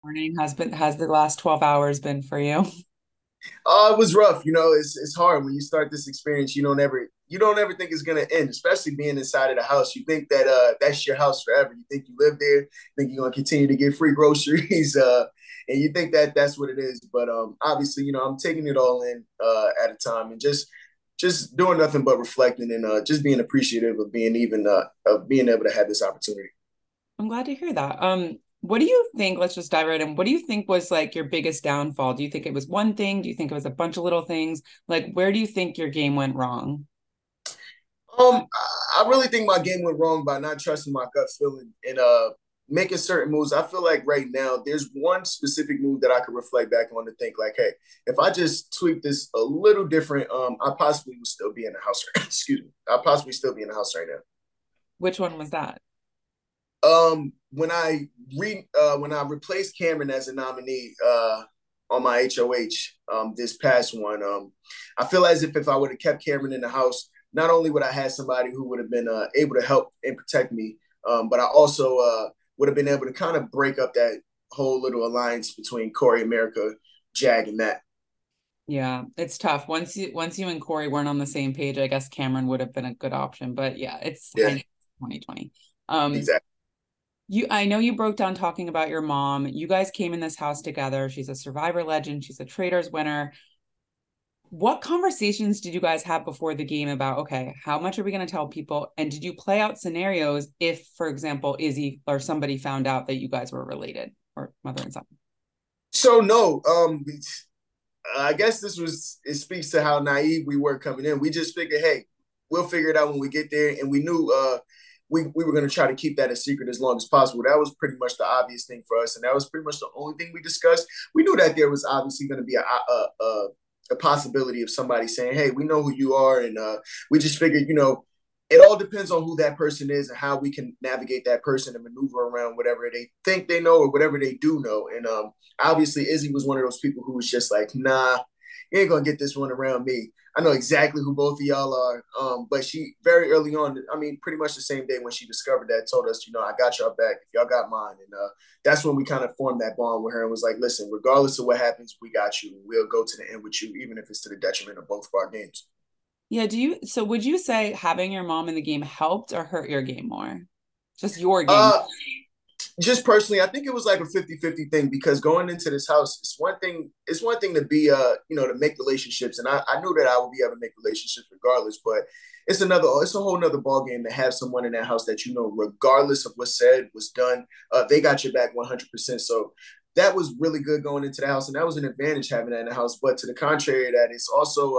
Morning has the last 12 hours been for you? It was rough. It's hard when you start this experience. You don't ever think it's gonna end, especially being inside of the house. You think that that's your house forever. You think you live there. You think you're gonna continue to get free groceries, and you think that that's what it is. But obviously, I'm taking it all in at a time and just doing nothing but reflecting and just being appreciative of being able to have this opportunity. I'm glad to hear that. What do you think? Let's just dive right in. What do you think was like your biggest downfall? Do you think it was one thing? Do you think it was a bunch of little things? Like, where do you think your game went wrong? I really think my game went wrong by not trusting my gut feeling and making certain moves. I feel like right now there's one specific move that I could reflect back on to think like, hey, if I just tweak this a little different, I possibly would still be in the house. Excuse me, I possibly still be in the house right Which one was that? now. When I replaced Cameron as a nominee on my HOH this past one, I feel as if I would have kept Cameron in the house, not only would I have somebody who would have been able to help and protect me, but I also would have been able to kind of break up that whole little alliance between Corey America, Jag, and Matt. Yeah, it's tough. Once you and Corey weren't on the same page, I guess Cameron would have been a good option. But yeah, it's Yeah, hindsight 2020. Um, exactly. I know you broke down talking about your mom. You guys came in this house together. She's a Survivor legend. She's a Traitors winner. What conversations did you guys have before the game about, okay, how much are we going to tell people? And did you play out scenarios if, for example, Izzy or somebody found out that you guys were related or mother and son? So no, I guess it speaks to how naive we were coming in. We just figured, hey, we'll figure it out when we get there, and we knew we were going to try to keep that a secret as long as possible. That was pretty much the obvious thing for us, and that was pretty much the only thing we discussed. We knew that there was obviously going to be a possibility of somebody saying, "Hey, we know who you are," and we just figured, it all depends on who that person is and how we can navigate that person and maneuver around whatever they think they know or whatever they do know. And obviously, Izzy was one of those people who was just like, "Nah, you ain't gonna get this one around me. I know exactly who both of y'all are." But she very early on, I mean, pretty much the same day when she discovered that, told us, I got y'all back if y'all got mine. And that's when we kind of formed that bond with her and was like, listen, regardless of what happens, we got you. We'll go to the end with you, even if it's to the detriment of both of our games. Yeah, so would you say having your mom in the game helped or hurt your game more? Just your game. Uh, just personally, I think it was like a 50-50 thing because going into this house, it's one thing to be to make relationships. And I knew that I would be able to make relationships regardless, but it's a whole nother ball game to have someone in that house that regardless of what's said, was done, they got your back 100%. So that was really good going into the house, and that was an advantage having that in the house. But to the contrary, that it's also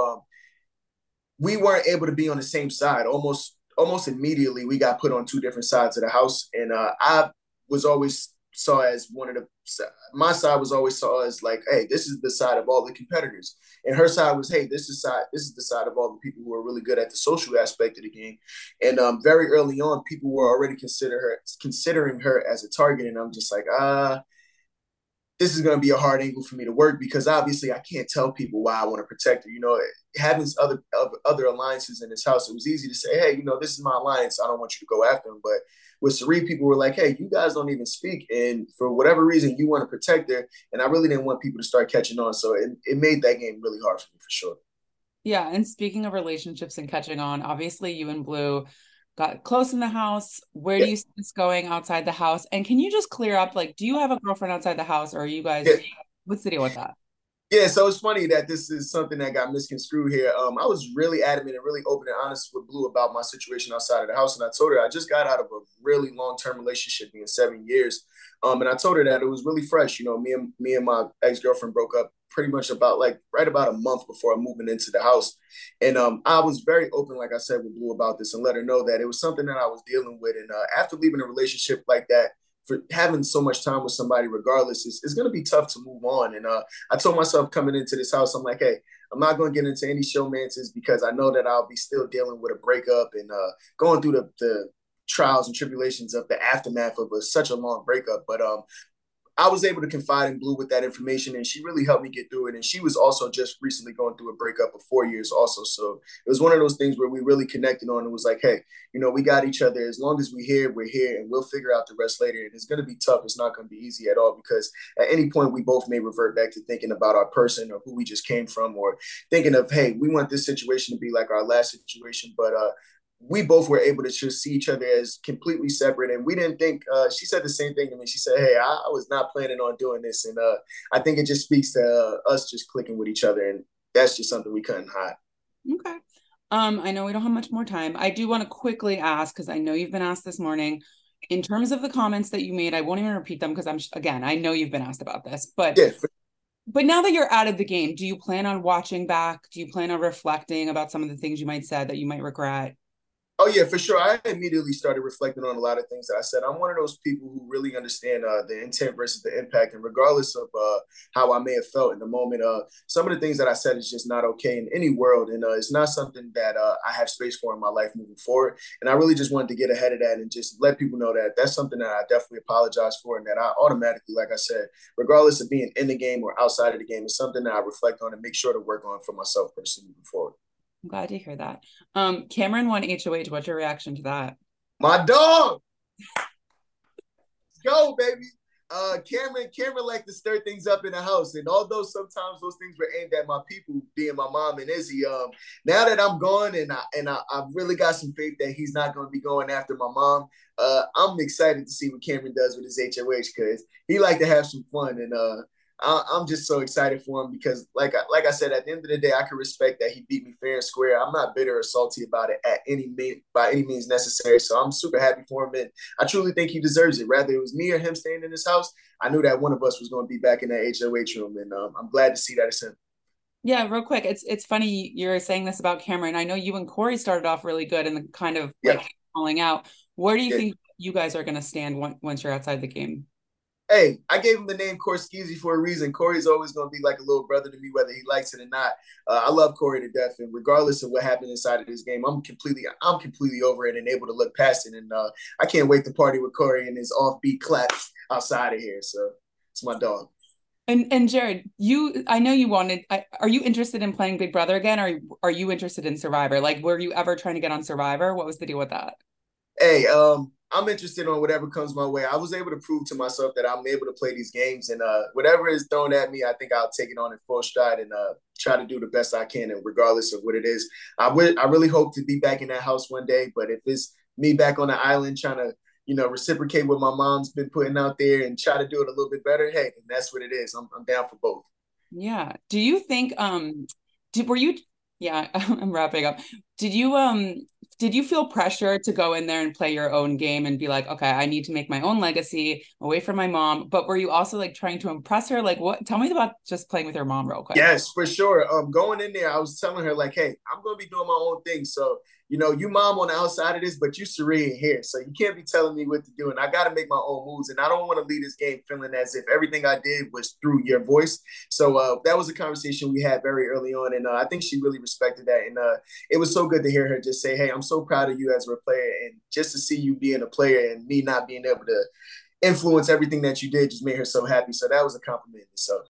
we weren't able to be on the same side. Almost immediately, we got put on two different sides of the house, and I was always saw as one of the my side was always saw as like, hey, this is the side of all the competitors, and her side was, hey, this is the side of all the people who are really good at the social aspect of the game. And very early on, people were already considering her as a target, and I'm just like, this is going to be a hard angle for me to work because obviously I can't tell people why I want to protect her. Having other alliances in this house, it was easy to say, hey, this is my alliance. I don't want you to go after him. But with Sari, people were like, hey, you guys don't even speak. And for whatever reason, you want to protect her. And I really didn't want people to start catching on. So it made that game really hard for me for sure. Yeah, and speaking of relationships and catching on, obviously you and Blue got close in the house. Where do Yeah. you see this going outside the house? And can you just clear up, like, do you have a girlfriend outside the house, or are you Yeah. guys, what's the deal with that? Yeah, so it's funny that this is something that got misconstrued here. I was really adamant and really open and honest with Blue about my situation outside of the house, and I told her I just got out of a really long-term relationship, being 7 years, and I told her that it was really fresh. Me and my ex-girlfriend broke up pretty much about like right about a month before moving into the house, and I was very open, like I said, with Blue about this, and let her know that it was something that I was dealing with, and after leaving a relationship like that, for having so much time with somebody, regardless, it's going to be tough to move on. And I told myself coming into this house, I'm like, hey, I'm not going to get into any showmances because I know that I'll be still dealing with a breakup and going through the trials and tribulations of the aftermath of such a long breakup. But I was able to confide in Blue with that information, and she really helped me get through it. And she was also just recently going through a breakup of 4 years, also. So it was one of those things where we really connected on. It was like, hey, we got each other. As long as we're here, and we'll figure out the rest later. And it's going to be tough. It's not going to be easy at all because at any point we both may revert back to thinking about our person or who we just came from, or thinking of, hey, we want this situation to be like our last situation, but we both were able to just see each other as completely separate. And we didn't think, she said the same thing to me. She said, hey, I was not planning on doing this. And I think it just speaks to us just clicking with each other. And that's just something we couldn't hide. Okay. I know we don't have much more time. I do want to quickly ask, because I know you've been asked this morning, in terms of the comments that you made, I won't even repeat them because again, I know you've been asked about this, Yeah. but now that you're out of the game, do you plan on watching back? Do you plan on reflecting about some of the things you might said that you might regret? Oh yeah, for sure. I immediately started reflecting on a lot of things that I said. I'm one of those people who really understand the intent versus the impact, and regardless of how I may have felt in the moment, some of the things that I said is just not okay in any world, and it's not something that I have space for in my life moving forward. And I really just wanted to get ahead of that and just let people know that that's something that I definitely apologize for, and that I automatically, like I said, regardless of being in the game or outside of the game, is something that I reflect on and make sure to work on for myself personally moving forward. I'm glad to hear that. Cameron won HOH. What's your reaction to that? My dog. Go, baby. Cameron liked to stir things up in the house, and although sometimes those things were aimed at my people, being my mom and Izzy, now that I'm gone and I really got some faith that he's not going to be going after my mom, I'm excited to see what Cameron does with his HOH because he like to have some fun, and I'm just so excited for him because, like I said, at the end of the day, I can respect that he beat me fair and square. I'm not bitter or salty about it by any means necessary. So I'm super happy for him, and I truly think he deserves it. Whether it was me or him staying in his house, I knew that one of us was going to be back in that HOH room, and I'm glad to see that it's him. Yeah, real quick. It's funny you're saying this about Cameron. I know you and Corey started off really good and the kind of Yeah, like falling out. Where do you yeah. think you guys are going to stand once you're outside the game? Hey, I gave him the name Korskeezy for a reason. Corey's always going to be like a little brother to me, whether he likes it or not. I love Corey to death, and regardless of what happened inside of this game, I'm completely over it and able to look past it. And I can't wait to party with Corey and his offbeat claps outside of here. So it's my dog. And Jared, I know you are you interested in playing Big Brother again? Or are you interested in Survivor? Like, were you ever trying to get on Survivor? What was the deal with that? Hey, I'm interested on whatever comes my way. I was able to prove to myself that I'm able to play these games, and whatever is thrown at me, I think I'll take it on in full stride and try to do the best I can, and regardless of what it is. I really hope to be back in that house one day, but if it's me back on the island trying to reciprocate what my mom's been putting out there and try to do it a little bit better, hey, then that's what it is. I'm down for both. Yeah. Do you think were you yeah, I'm wrapping up. Did you did you feel pressure to go in there and play your own game and be like, okay, I need to make my own legacy away from my mom, but were you also like trying to impress her? Like what tell me about just playing with your mom real quick. Yes, for sure. Going in there, I was telling her like, "Hey, I'm gonna be doing my own thing. So, you mom on the outside of this, but you Serene here. So you can't be telling me what to do. And I got to make my own moves. And I don't want to leave this game feeling as if everything I did was through your voice. So that was a conversation we had very early on, and I think she really respected that. And it was so good to hear her just say, "Hey, I'm so proud of you as a player, and just to see you being a player and me not being able to influence everything that you did just made her so happy." So that was a compliment in itself.